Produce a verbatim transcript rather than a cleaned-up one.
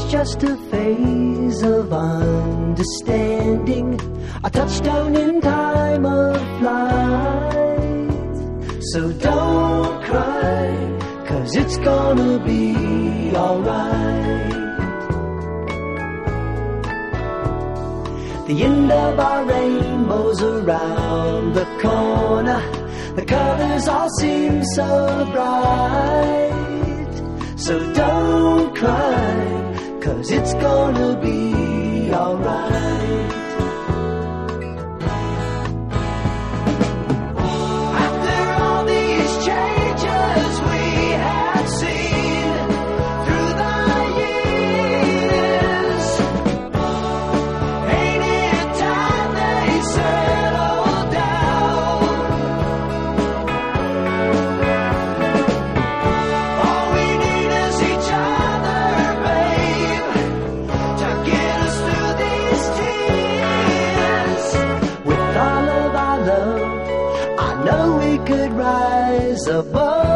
just a phase of understanding, a touchdown in time of flight. So don't cry, 'cause it's gonna be alright. The end of our rainbow's around the corner. The colors all seem so bright. So don't cry, 'cause it's gonna be alright. After all these changes we have seen through the years, ain't it time they settle down? All we need is each other, babe, to get us through these tears. With all of our love, I know we could rise above.